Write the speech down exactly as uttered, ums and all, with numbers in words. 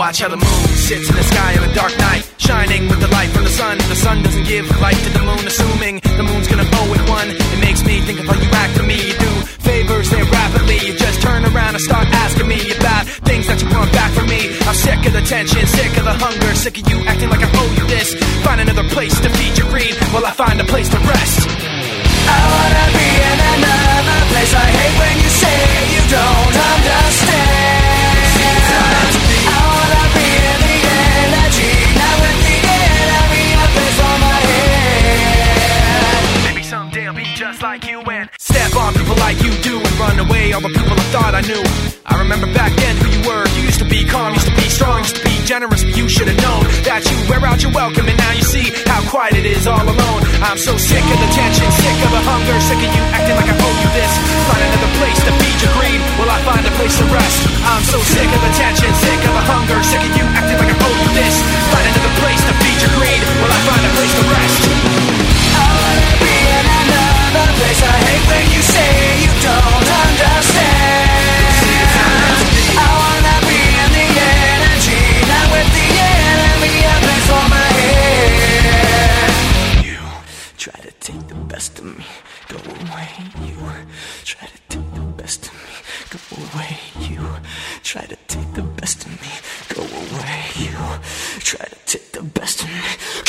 watch how the moon sits in the sky on a dark night, shining with the light from the sun. The sun doesn't give light to the moon, assuming the moon's gonna owe it one. It makes me think of how you act to me. You do favors there rapidly, you just turn around and start asking me about things that you want back from me. I'm sick of the tension, sick of the hunger, sick of you acting like I owe you this. Find another place to feed your greed while I find a place to rest. I wanna be in another place. I hate when you say you don't understand. I wanna be in the energy, not with the enemy, a place for my head. Maybe someday I'll be just like you and step on people like you do and run away all the people I thought I knew. I remember back then who you were. You used to be calm, used to be strong, used to be generous, but you should have known that you wear out your welcome, and now you see how quiet it is all alone. I'm so sick of the tension, sick of the hunger, sick of you acting like I owe you this. Find another place to feed your greed while I find a place to rest. I'm so sick of the tension, sick of the hunger, sick of you acting like I owe you this. Find another place to feed your greed while I find a place to rest. I wanna be in another place. I hate when you say you don't understand. I wanna be in the energy, not with the enemy, a place for my head. You try to take the best of me, go away. You try to take the best of me, go away. You try to take the best of me, go away. You try to take the best of me.